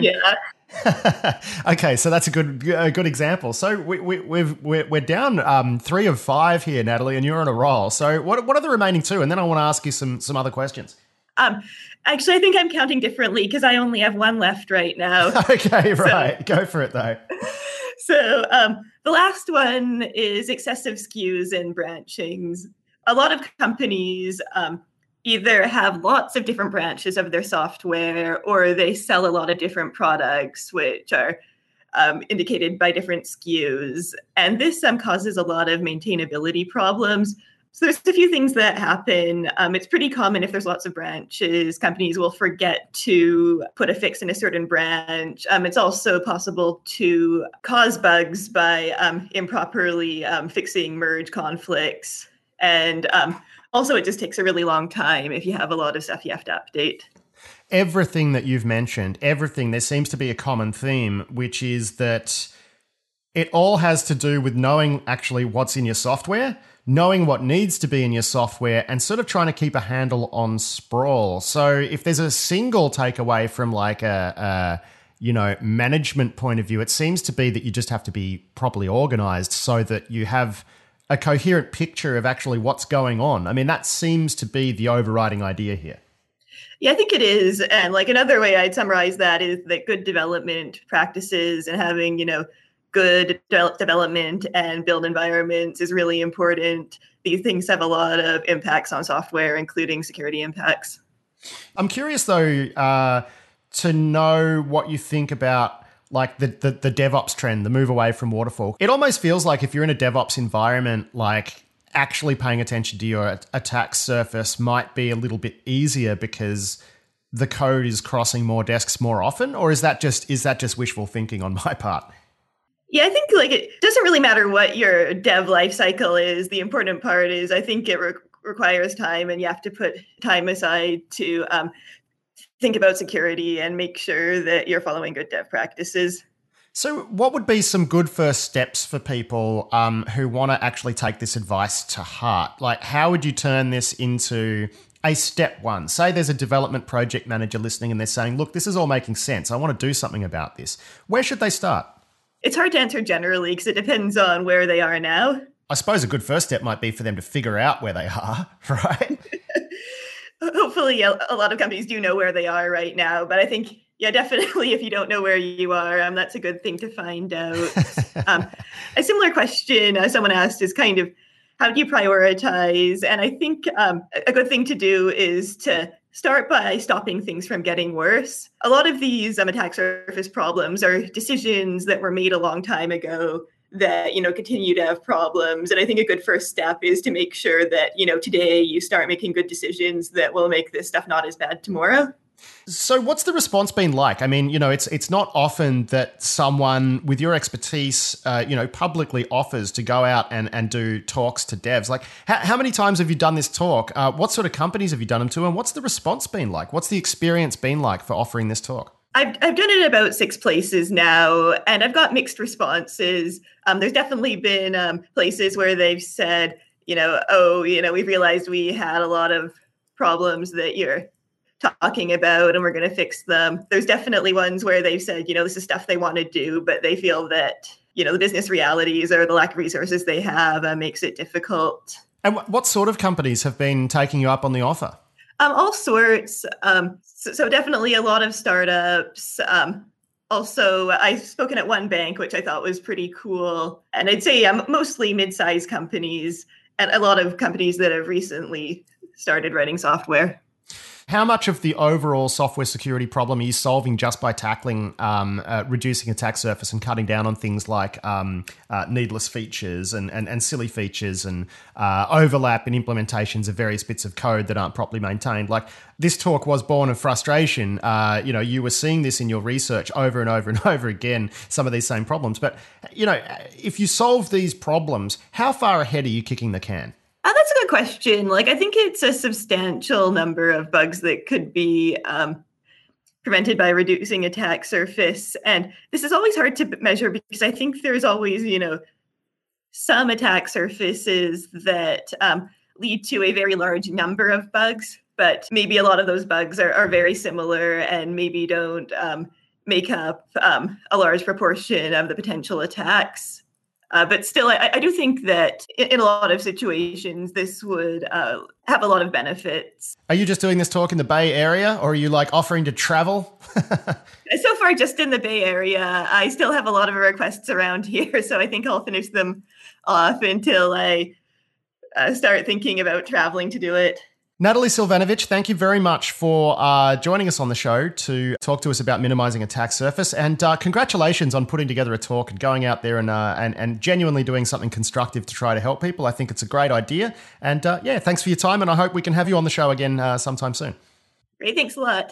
Yeah. Okay, so that's a good example. So we're down 3 of 5 here, Natalie, and you're on a roll. So what are the remaining 2? And then I want to ask you some other questions. Actually, I think I'm counting differently because I only have 1 left right now. Okay, right. Go for it, though. So the last one is excessive SKUs and branchings. A lot of companies either have lots of different branches of their software or they sell a lot of different products, which are indicated by different SKUs. And this causes a lot of maintainability problems. So there's a few things that happen. It's pretty common if there's lots of branches, companies will forget to put a fix in a certain branch. It's also possible to cause bugs by improperly fixing merge conflicts. And also, it just takes a really long time if you have a lot of stuff you have to update. Everything that you've mentioned, there seems to be a common theme, which is that it all has to do with knowing actually what's in your software, knowing what needs to be in your software, and sort of trying to keep a handle on sprawl. So if there's a single takeaway from like a management point of view, it seems to be that you just have to be properly organized so that you have a coherent picture of actually what's going on. I mean, that seems to be the overriding idea here. Yeah, I think it is. And like another way I'd summarize that is that good development practices and having, good development and build environments is really important. These things have a lot of impacts on software, including security impacts. I'm curious, though, to know what you think about like the DevOps trend, the move away from waterfall. It almost feels like if you're in a DevOps environment, like actually paying attention to your attack surface might be a little bit easier because the code is crossing more desks more often, or is that just wishful thinking on my part? Yeah, I think like it doesn't really matter what your dev lifecycle is. The important part is I think it requires time, and you have to put time aside to think about security and make sure that you're following good dev practices. So what would be some good first steps for people who want to actually take this advice to heart? Like, how would you turn this into a step one? Say there's a development project manager listening and they're saying, look, this is all making sense. I want to do something about this. Where should they start? It's hard to answer generally because it depends on where they are now. I suppose a good first step might be for them to figure out where they are, right? Hopefully a lot of companies do know where they are right now, but I think, yeah, definitely if you don't know where you are, that's a good thing to find out. A similar question someone asked is kind of, how do you prioritize? And I think a good thing to do is to start by stopping things from getting worse. A lot of these attack surface problems are decisions that were made a long time ago that, continue to have problems. And I think a good first step is to make sure that, today you start making good decisions that will make this stuff not as bad tomorrow. So what's the response been like? I mean, it's not often that someone with your expertise, publicly offers to go out and do talks to devs. Like, how many times have you done this talk? What sort of companies have you done them to? And what's the response been like? What's the experience been like for offering this talk? I've done it about 6 places now, and I've got mixed responses. There's definitely been places where they've said, we realized we had a lot of problems that you're talking about and we're going to fix them. There's definitely ones where they've said, this is stuff they want to do, but they feel that, the business realities or the lack of resources they have makes it difficult. And what sort of companies have been taking you up on the offer? All sorts. So definitely a lot of startups. Also, I've spoken at one bank, which I thought was pretty cool. And I'd say mostly mid-sized companies and a lot of companies that have recently started writing software. How much of the overall software security problem are you solving just by tackling reducing attack surface and cutting down on things like needless features and silly features and overlap in implementations of various bits of code that aren't properly maintained? Like, this talk was born of frustration. You were seeing this in your research over and over and over again, some of these same problems. But, if you solve these problems, how far ahead are you kicking the can? That's a good question. Like, I think it's a substantial number of bugs that could be prevented by reducing attack surface. And this is always hard to measure because I think there's always, some attack surfaces that lead to a very large number of bugs, but maybe a lot of those bugs are very similar and maybe don't make up a large proportion of the potential attacks. But still, I do think that in a lot of situations, this would have a lot of benefits. Are you just doing this talk in the Bay Area, or are you like offering to travel? So far, just in the Bay Area. I still have a lot of requests around here, so I think I'll finish them off until I start thinking about traveling to do it. Natalie Silvanovic, thank you very much for joining us on the show to talk to us about minimizing attack surface. And congratulations on putting together a talk and going out there and genuinely doing something constructive to try to help people. I think it's a great idea. And thanks for your time. And I hope we can have you on the show again sometime soon. Great. Thanks a lot.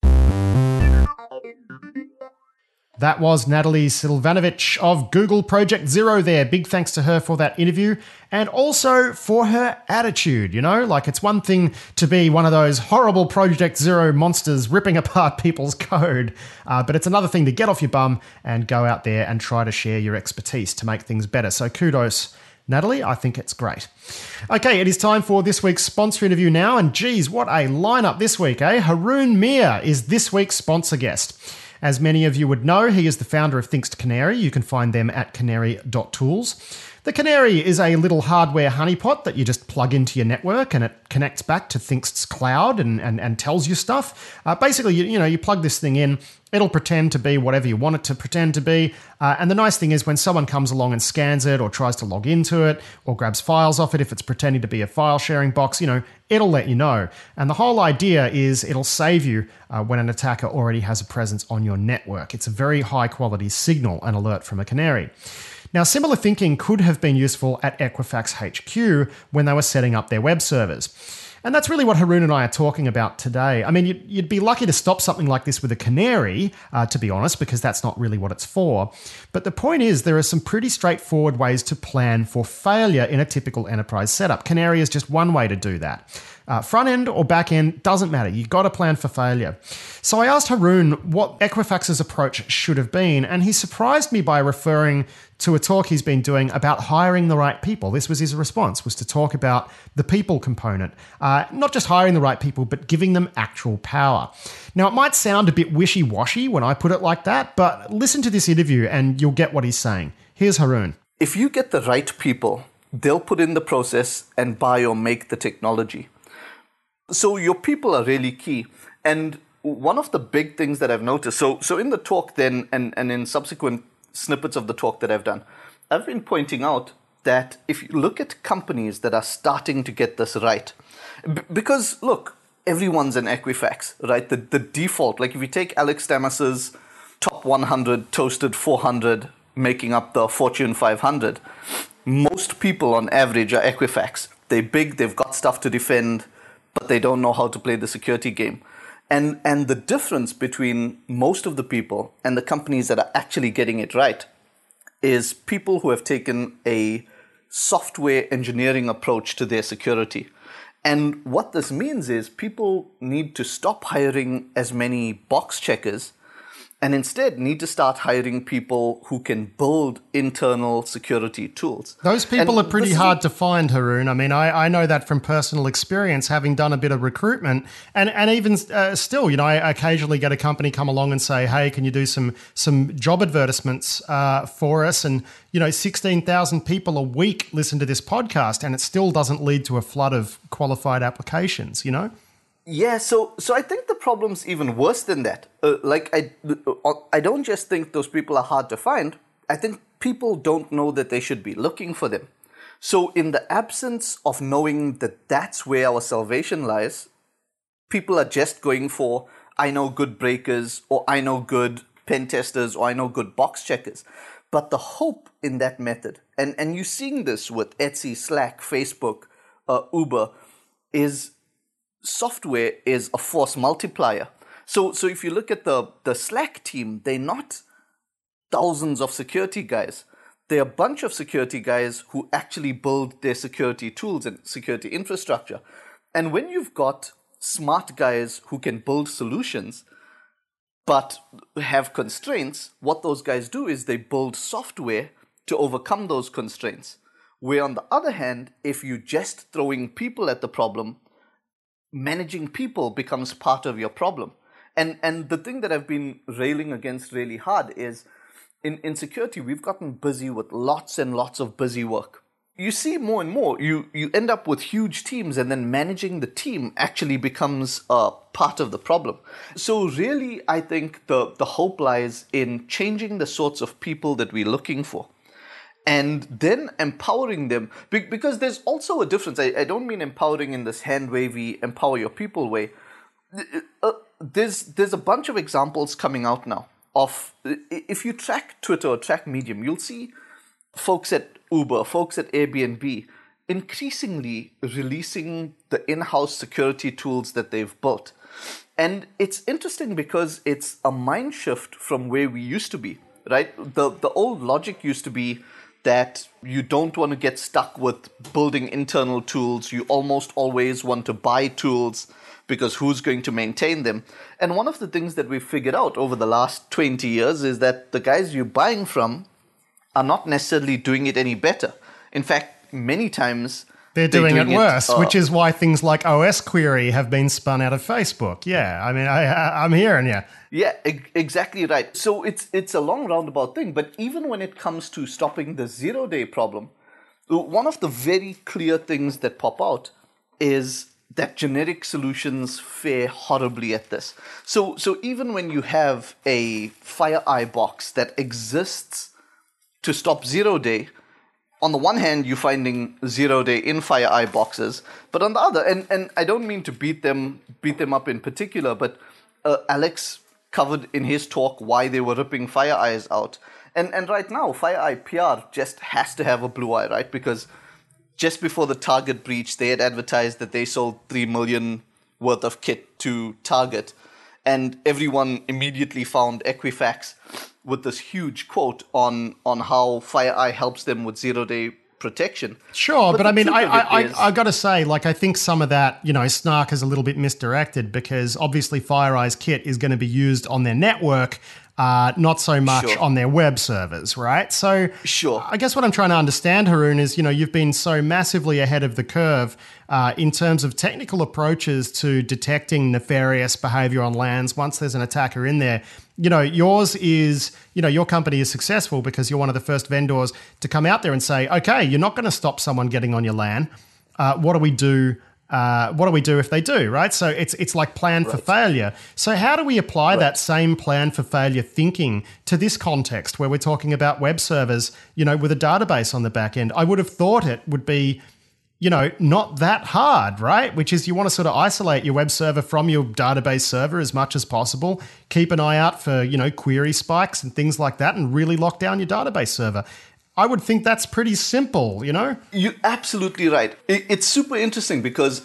That was Natalie Silvanovic of Google Project Zero there. Big thanks to her for that interview and also for her attitude. You know, like it's one thing to be one of those horrible Project Zero monsters ripping apart people's code, but it's another thing to get off your bum and go out there and try to share your expertise to make things better. So kudos, Natalie. I think it's great. Okay, it is time for this week's sponsor interview now. And geez, what a lineup this week, eh? Haroon Meer is this week's sponsor guest. As many of you would know, he is the founder of Thinkst Canary. You can find them at canary.tools. The Canary is a little hardware honeypot that you just plug into your network and it connects back to Thinkst's cloud and tells you stuff. Basically, you plug this thing in, it'll pretend to be whatever you want it to pretend to be. And the nice thing is when someone comes along and scans it or tries to log into it or grabs files off it, if it's pretending to be a file sharing box, it'll let you know. And the whole idea is it'll save you when an attacker already has a presence on your network. It's a very high quality signal and alert from a Canary. Now, similar thinking could have been useful at Equifax HQ when they were setting up their web servers. And that's really what Haroon and I are talking about today. I mean, you'd be lucky to stop something like this with a Canary, to be honest, because that's not really what it's for. But the point is, there are some pretty straightforward ways to plan for failure in a typical enterprise setup. Canary is just one way to do that. Front end or back end, doesn't matter. You've got to plan for failure. So I asked Haroon what Equifax's approach should have been, and he surprised me by referring to a talk he's been doing about hiring the right people. This was his response, was to talk about the people component. Not just hiring the right people, but giving them actual power. Now, it might sound a bit wishy-washy when I put it like that, but listen to this interview and you'll get what he's saying. Here's Haroon. If you get the right people, they'll put in the process and buy or make the technology. So your people are really key. And one of the big things that I've noticed, so in the talk then and in subsequent snippets of the talk that I've done, I've been pointing out that if you look at companies that are starting to get this right, because look, everyone's an Equifax, right? The default, like if you take Alex Damas's top 100 toasted 400 making up the Fortune 500, most people on average are Equifax. They're big, they've got stuff to defend, but they don't know how to play the security game. And the difference between most of the people and the companies that are actually getting it right is people who have taken a software engineering approach to their security. And what this means is people need to stop hiring as many box checkers and instead need to start hiring people who can build internal security tools. Those people are pretty hard to find, Haroon. I mean, I know that from personal experience, having done a bit of recruitment. And even still, I occasionally get a company come along and say, hey, can you do some job advertisements for us? And, 16,000 people a week listen to this podcast and it still doesn't lead to a flood of qualified applications, Yeah, so I think the problem's even worse than that. I don't just think those people are hard to find. I think people don't know that they should be looking for them. So in the absence of knowing that that's where our salvation lies, people are just going for, I know good breakers, or I know good pen testers, or I know good box checkers. But the hope in that method, and you're seeing this with Etsy, Slack, Facebook, Uber, is software is a force multiplier. So if you look at the Slack team, they're not thousands of security guys. They're a bunch of security guys who actually build their security tools and security infrastructure. And when you've got smart guys who can build solutions but have constraints, what those guys do is they build software to overcome those constraints. Where on the other hand, if you're just throwing people at the problem, managing people becomes part of your problem. And the thing that I've been railing against really hard is in security, we've gotten busy with lots and lots of busy work. You see more and more, you end up with huge teams and then managing the team actually becomes a part of the problem. So really, I think the hope lies in changing the sorts of people that we're looking for. and then empowering them. Because there's also a difference. I don't mean empowering in this hand-wavy, empower your people way. There's a bunch of examples coming out now of, if you track Twitter or track Medium, you'll see folks at Uber, folks at Airbnb, increasingly releasing the in-house security tools that they've built. And it's interesting because it's a mind shift from where we used to be, right? The old logic used to be that you don't want to get stuck with building internal tools. You almost always want to buy tools because who's going to maintain them? And one of the things that we've figured out over the last 20 years is that the guys you're buying from are not necessarily doing it any better. In fact, many times they're doing it worse, which is why things like OS Query have been spun out of Facebook. Yeah, I mean, I'm hearing you. Yeah, exactly right. So it's a long roundabout thing, but even when it comes to stopping the zero-day problem, one of the very clear things that pop out is that generic solutions fare horribly at this. So even when you have a FireEye box that exists to stop zero-day, on the one hand, you're finding zero-day in FireEye boxes, but on the other, and I don't mean to beat them up in particular, but Alex covered in his talk why they were ripping FireEyes out. And right now, FireEye PR just has to have a blue eye, right? Because just before the Target breach, they had advertised that they sold 3 million worth of kit to Target, and everyone immediately found Equifax with this huge quote on how FireEye helps them with zero-day protection. Sure, but I mean, I got to say, like, I think some of that, snark is a little bit misdirected because obviously FireEye's kit is going to be used on their network, not so much on their web servers, right? So I guess what I'm trying to understand, Haroon, is, you've been so massively ahead of the curve in terms of technical approaches to detecting nefarious behavior on LANs once there's an attacker in there. Yours is, your company is successful because you're one of the first vendors to come out there and say, okay, you're not going to stop someone getting on your LAN. What do we do? What do we do if they do, right? So it's like plan for failure. So how do we apply that same plan for failure thinking to this context where we're talking about web servers, with a database on the back end? I would have thought it would be, not that hard, right? Which is you want to sort of isolate your web server from your database server as much as possible. Keep an eye out for, query spikes and things like that and really lock down your database server. I would think that's pretty simple, You're absolutely right. It's super interesting because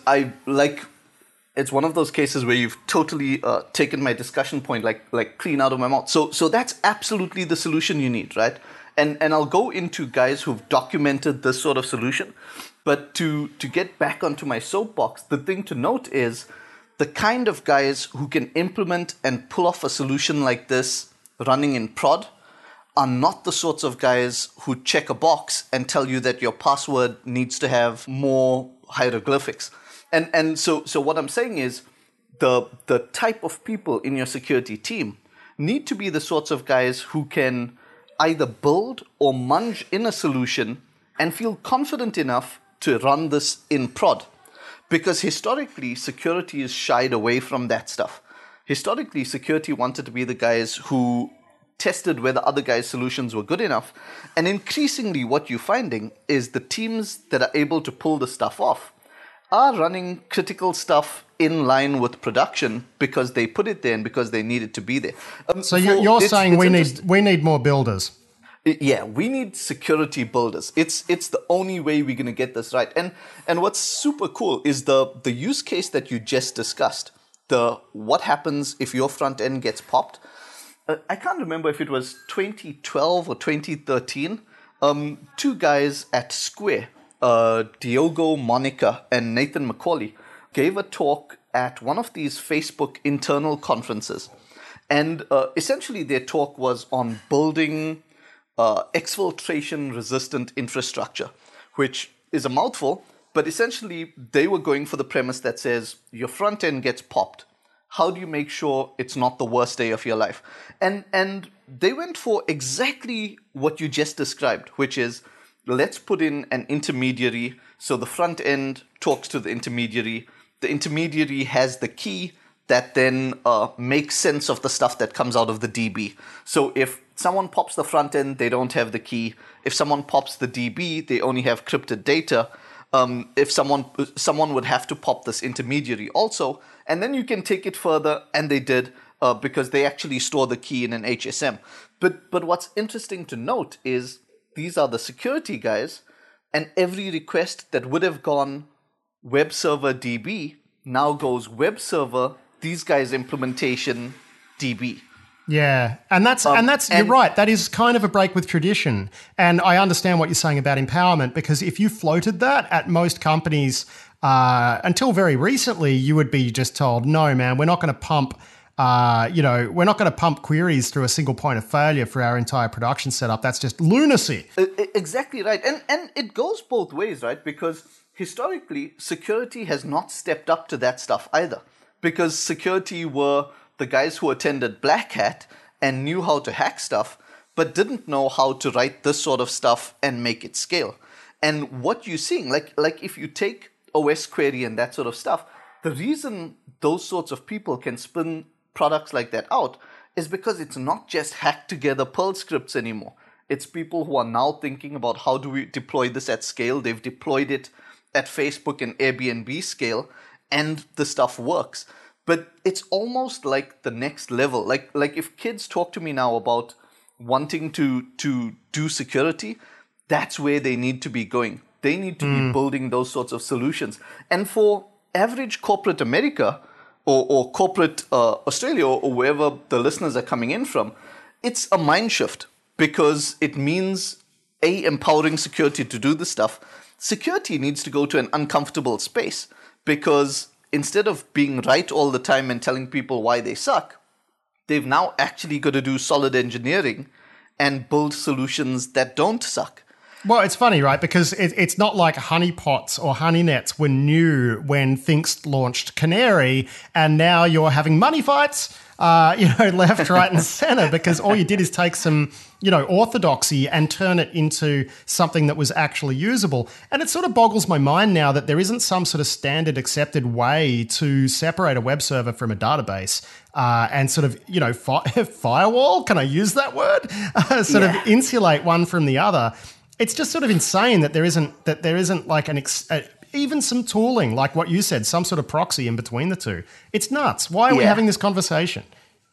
it's one of those cases where you've totally taken my discussion point like clean out of my mouth. So that's absolutely the solution you need, right? And I'll go into guys who've documented this sort of solution. But to get back onto my soapbox, the thing to note is the kind of guys who can implement and pull off a solution like this running in prod are not the sorts of guys who check a box and tell you that your password needs to have more hieroglyphics. And so what I'm saying is the type of people in your security team need to be the sorts of guys who can either build or munge in a solution and feel confident enough to run this in prod. Because historically, security is shied away from that stuff. Historically, security wanted to be the guys who tested whether other guys' solutions were good enough. And increasingly, what you're finding is the teams that are able to pull the stuff off are running critical stuff in line with production because they put it there and because they need it to be there. So you're saying we need more builders. Yeah, we need security builders. It's the only way we're going to get this right. And what's super cool is the use case that you just discussed. What happens if your front end gets popped? I can't remember if it was 2012 or 2013. Two guys at Square, Diogo Monica and Nathan McCauley, gave a talk at one of these Facebook internal conferences. And essentially their talk was on building exfiltration-resistant infrastructure, which is a mouthful, but essentially they were going for the premise that says your front end gets popped. How do you make sure it's not the worst day of your life? And they went for exactly what you just described, which is let's put in an intermediary so the front end talks to the intermediary. The intermediary has the key that then makes sense of the stuff that comes out of the DB. So if someone pops the front end, they don't have the key. If someone pops the DB, they only have crypted data. If someone would have to pop this intermediary also, and then you can take it further, and they did because they actually store the key in an HSM. But what's interesting to note is these are the security guys, and every request that would have gone web server DB now goes web server, these guys implementation DB. Yeah, and that's you're right. That is kind of a break with tradition. And I understand what you're saying about empowerment, because if you floated that at most companies until very recently, you would be just told, no, man, we're not going to pump. We're not going to pump queries through a single point of failure for our entire production setup. That's just lunacy. Exactly right, and it goes both ways, right? Because historically, security has not stepped up to that stuff either. Because security were the guys who attended Black Hat and knew how to hack stuff, but didn't know how to write this sort of stuff and make it scale. And what you're seeing, like if you take OS query and that sort of stuff, the reason those sorts of people can spin products like that out is because it's not just hacked together Perl scripts anymore. It's people who are now thinking about how do we deploy this at scale. They've deployed it at Facebook and Airbnb scale, and the stuff works. But it's almost like the next level. Like if kids talk to me now about wanting to do security, that's where they need to be going. They need to be building those sorts of solutions. And for average corporate America or corporate Australia or wherever the listeners are coming in from, it's a mind shift, because it means, A, empowering security to do this stuff. Security needs to go to an uncomfortable space, because instead of being right all the time and telling people why they suck, they've now actually got to do solid engineering and build solutions that don't suck. Well, it's funny, right? Because it's not like honeypots or honeynets were new when Thinkst launched Canary, and now you're having money fights, left, right, and center, because all you did is take some, orthodoxy and turn it into something that was actually usable. And it sort of boggles my mind now that there isn't some sort of standard accepted way to separate a web server from a database and sort of, firewall, can I use that word? Of insulate one from the other. It's just sort of insane that there isn't like even some tooling, like what you said, some sort of proxy in between the two. It's nuts. Why are we having this conversation?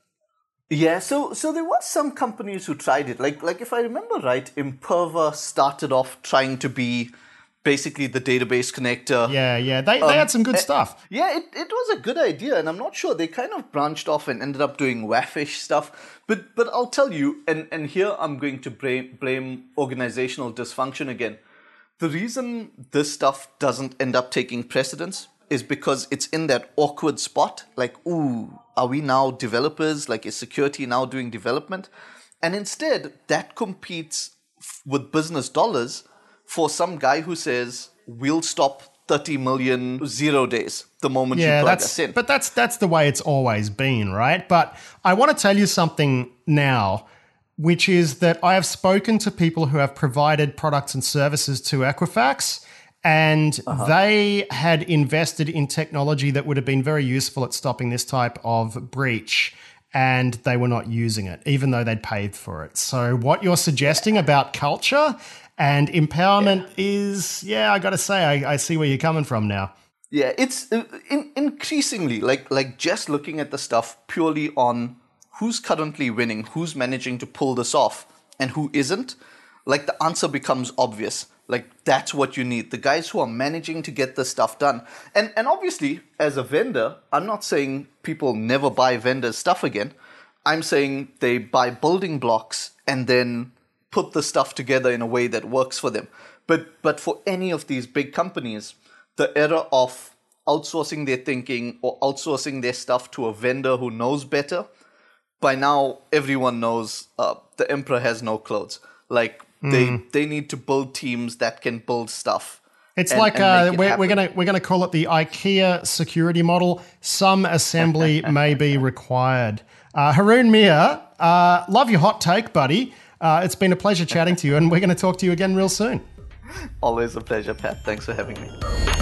Yeah, so there was some companies who tried it. Like if I remember right, Imperva started off trying to be basically the database connector. Yeah. They had some good stuff. Yeah, it was a good idea, and I'm not sure. They kind of branched off and ended up doing WAF-ish stuff. But I'll tell you, and here I'm going to blame organizational dysfunction again. The reason this stuff doesn't end up taking precedence is because it's in that awkward spot. Like, ooh, are we now developers? Like, is security now doing development? And instead, that competes with business dollars for some guy who says, we'll stop 30 million 0 days the moment you plug us in. But that's the way it's always been, right? But I want to tell you something now, which is that I have spoken to people who have provided products and services to Equifax, and they had invested in technology that would have been very useful at stopping this type of breach, and they were not using it, even though they'd paid for it. So what you're suggesting about culture and empowerment is, I got to say, I see where you're coming from now. Yeah, it's increasingly like just looking at the stuff purely on who's currently winning, who's managing to pull this off, and who isn't. Like, the answer becomes obvious. Like, that's what you need. The guys who are managing to get this stuff done. And obviously, as a vendor, I'm not saying people never buy vendors' stuff again. I'm saying they buy building blocks and then put the stuff together in a way that works for them. But for any of these big companies, the era of outsourcing their thinking or outsourcing their stuff to a vendor who knows better, by now everyone knows the emperor has no clothes. Like, they need to build teams that can build stuff. It's we're gonna call it the IKEA security model. Some assembly may be required. Haroon Meer, love your hot take, buddy. It's been a pleasure chatting to you, and we're going to talk to you again real soon. Always a pleasure, Pat. Thanks for having me.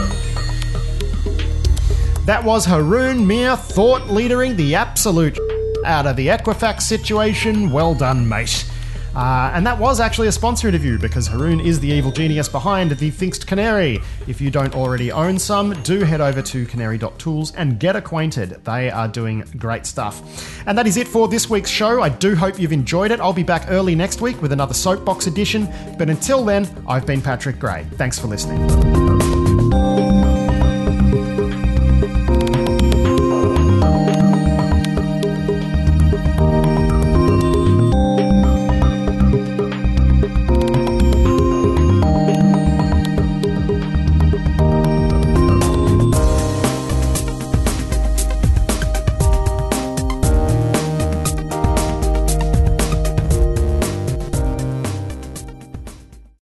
That was Haroon Meer, thought leadering the absolute out of the Equifax situation. Well done, mate. And that was actually a sponsor interview because Haroon is the evil genius behind the Thinkst Canary. If you don't already own some, do head over to canary.tools and get acquainted. They are doing great stuff. And that is it for this week's show. I do hope you've enjoyed it. I'll be back early next week with another Soapbox edition. But until then, I've been Patrick Gray. Thanks for listening.